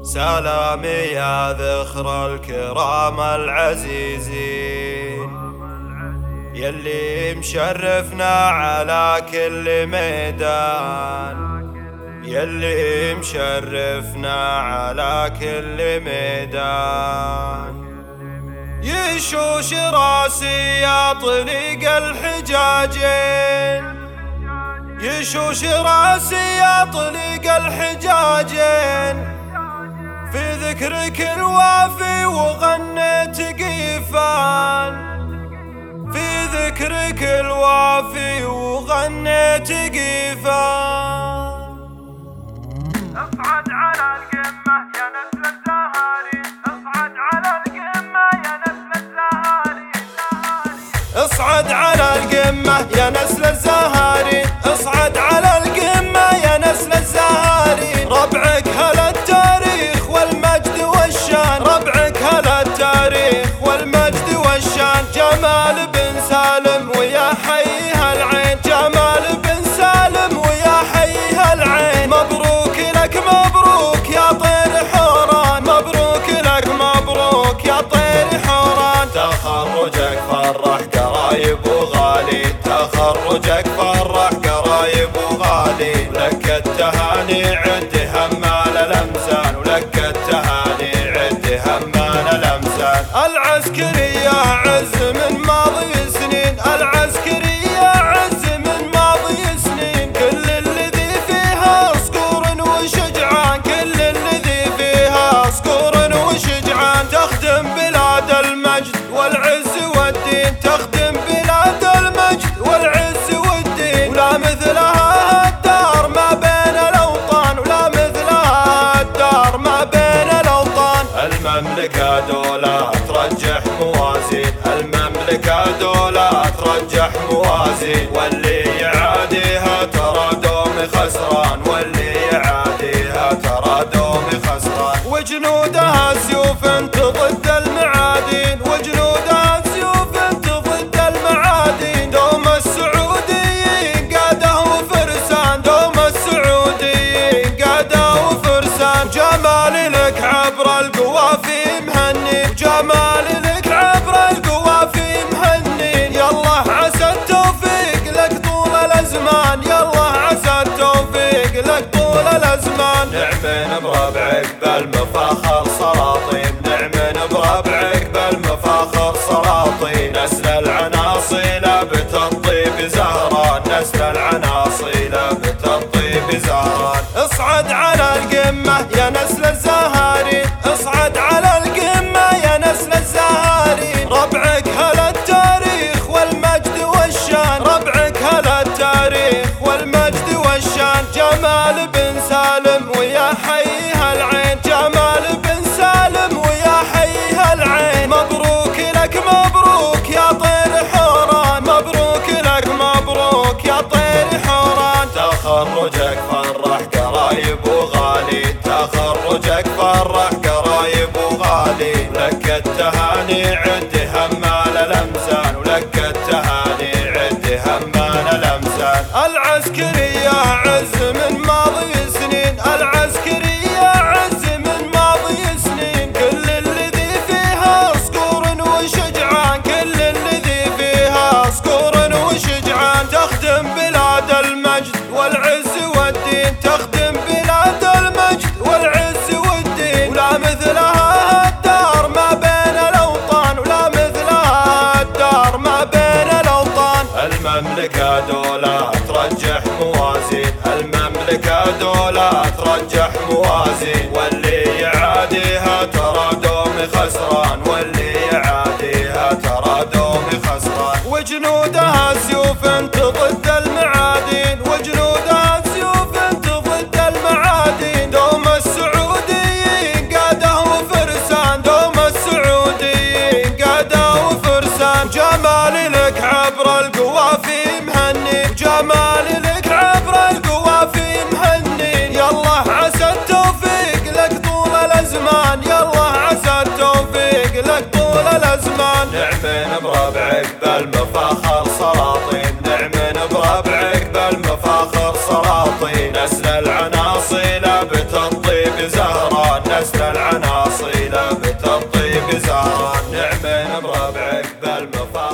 سلامي يا ذخر الكرام العزيزين، يلي مشرفنا على كل ميدان، يلي مشرفنا على كل ميدان. يشوش راسي يا طريق الحجاجين، يشوش راسي يا طريق الحجاجين، في ذكرك الوافي وغنيت قيفان، في ذكرك الوافي وغنيت قيفان. اصعد على القمة يا نسل الزهاري، اصعد على القمة يا نسل الزهاري، اصعد على القمة يا نسل الزهاري، اصعد على القمة يا نسل الزهاري. ربعك هلا التاريخ والمجد والشان، ربعك هلا التاريخ والمجد والشان. جمال بن سالم ويا حيها العين، جمال بن سالم ويا حيها العين. مبروك لك مبروك يا طير حوران، مبروك لك مبروك يا طير حوران. تخرجك فرح قرايب وغالي، تخرجك فرح قرايب وغالي. لك التهاني عد همال الامزان، ولك التهاني عد همال الامزان. العسكرية عز من ماضي سنين، العسكرية عز من ماضي سنين. كل الذي فيها صقور وشجعان، كل الذي فيها صقور وشجعان. تخدم بلاد المجد والعز والدين، تخدم بلاد المجد والعز والدين. ولا مثلها الدار ما بين الأوطان، ولا مثلها الدار ما بين الأوطان. المملكة دولة ترجح موازين، المملكة دولة ترجح موازين. واللي يعاديها ترى دوم خسران، واللي يعاديها ترى دوم خسران. وجنودها سيوف ضد المعادين، وجنودها سيوف ضد المعادين. دوم السعوديين قاده وفرسان، دوم السعوديين قاده وفرسان. جمال لك عبر القوافي مهني، جمال لك عبر القوافي مهني. يالله عسى التوفيق لك طول الازمان، يالله عسى التوفيق لك طول الازمان. نعمين بربعك بالمفاخر سلاطين، نعمين بربعك بالمفاخر سلاطين. نسل العناصيل بتطيب زهران، نسل العناصيل بتطيب زهران. اصعد على القمة يا نسل الزهاري، اصعد على القمة يا نسل الزهاري. ربعك هلا التاريخ والمجد والشان، ربعك هلا التاريخ والمجد والشان. جمال بن سالم ويا حيها العين، جمال بن سالم ويا حيها العين. مبروك لك مبروك يا طير حوران، مبروك لك مبروك يا طير حوران. تخرجك فرح قرايب وغالي، تخرجك فرح قرايب وغالي. لك التهاني عد همال الامزان، ولك التهاني عد همال الامزان. العسكرية عز من ماضي سنين، العسكرية عز من ماضي سنين. كل الذي فيها صقور وشجعان، كل الذي فيها صقور وشجعان. تخدم بلاد المجد والعز والدين، تخدم بلاد المجد والعز والدين. ولا مثلها الدار ما بين الأوطان، ولا مثلها الدار ما بين الأوطان. المملكة دولة ترجح موازين، المملكة دولة ترجح موازين. واللي يعاديها ترى دوم خسران، واللي يعاديها ترى دوم خسران. وجنودها سيوف ضد المعادين، وجنودها سيوف ضد المعادين. دوم السعوديين قاده وفرسان، دوم السعوديين قاده وفرسان. جمال لك عبر القوافي مهني، جمال لك عبر القوافي مهني. يالله عسى التوفيق لك طول الازمان، يالله عسى التوفيق لك طول الازمان. نعمين بربعك بالمفاخر سلاطين، نعمين بربعك بالمفاخر سلاطين. نسل العناصيل بتطيب زهران، نسل ربك بالمفاخر.